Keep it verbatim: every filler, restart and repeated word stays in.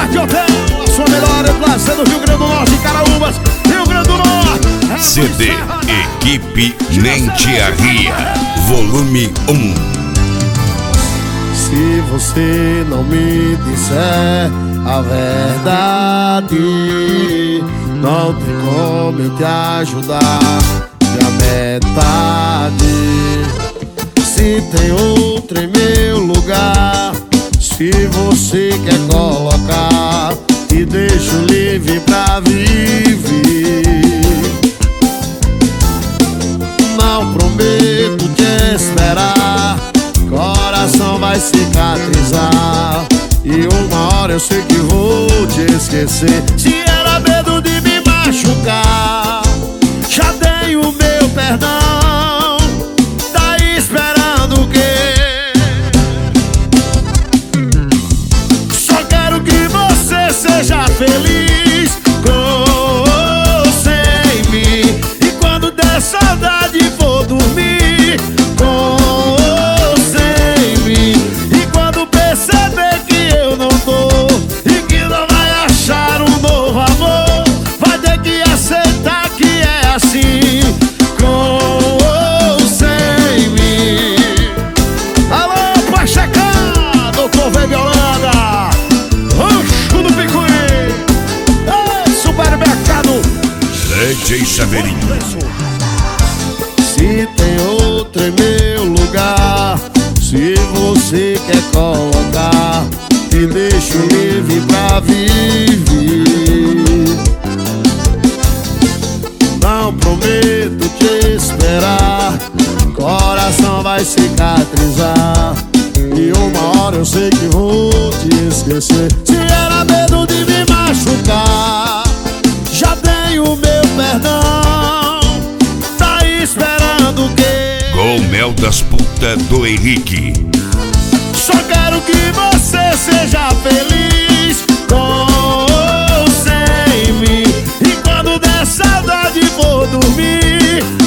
Norte Hotel, a sua melhor praça do Rio Grande do Norte, Caraúbas, Rio Grande do Norte. É C D Equipe Nem Te Arria, volume um. Se você não me disser a verdade, não tem como eu te ajudar. A metade, se tem outro em meu lugar, se você quer colocar, te deixo livre pra viver. Não prometo te esperar, coração vai cicatrizar, e uma hora eu sei que vou te esquecer. Se era medo de me machucar, já dei o meu perdão, tá esperando o quê? Só quero que você seja feliz com ou sem mim, e quando der saudade for dormir com ou sem mim, e quando perceber que eu não tô e que não vai achar um novo amor, vai ter que aceitar que é assim, com ou sem mim. Alô, Pachecá, doutor Veiga Holanda, Rancho do Picuí, ei, supermercado D J Chaveirinho. Se tem outro em meu lugar, se você quer colocar, te deixo livre pra viver. Não prometo te esperar, coração vai cicatrizar, e uma hora eu sei que vou te esquecer. Se era medo de me machucar, já dei o meu perdão, tá esperando o quê? Com mel das putas do Henrique. Só quero que você seja feliz com ou sem mim, e quando der saudade for dormir